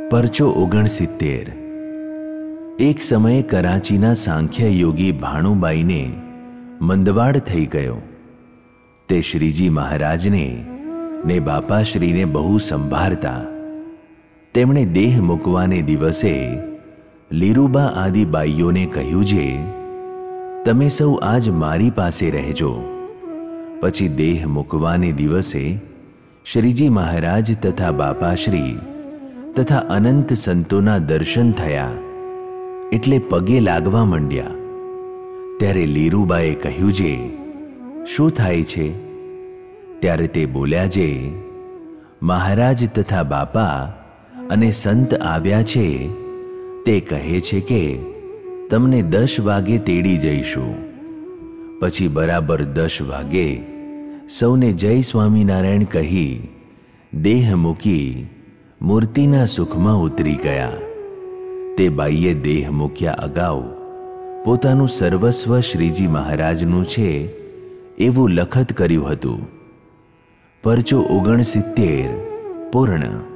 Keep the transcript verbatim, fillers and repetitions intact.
પરચો ઓગણસિત્તેર. એક સમયે કરાચીના સાંખ્ય યોગી ભાણુબાઈને મંદવાડ થઈ ગયો. તે શ્રીજી મહારાજને ને બાપાશ્રીને બહુ સંભાળતા. તેમણે દેહ મૂકવાને દિવસે લીરુબા આદિ બાઈઓને કહ્યું છે, તમે સૌ આજ મારી પાસે રહેજો. પછી દેહ મૂકવાને દિવસે શ્રીજી મહારાજ તથા બાપાશ્રી તથા અનંત સંતોના દર્શન થયા એટલે પગે લાગવા માંડ્યા. ત્યારે લીરુબાએ કહ્યું છે, શું થાય છે? ત્યારે તે બોલ્યા છે, મહારાજ તથા બાપા અને સંત આવ્યા છે. તે કહે છે કે તમને દસ વાગે તેડી જઈશું. પછી બરાબર દસ વાગે સૌને જય સ્વામિનારાયણ કહી દેહ મૂકી મૂર્તિના સુખમાં ઉતરી ગયા. તે બાઈએ દેહ મૂક્યા અગાઉ પોતાનું સર્વસ્વ શ્રીજી મહારાજનું છે એવું લખત કર્યું હતું. પરચો ઓગણસિત્તેર પૂર્ણ.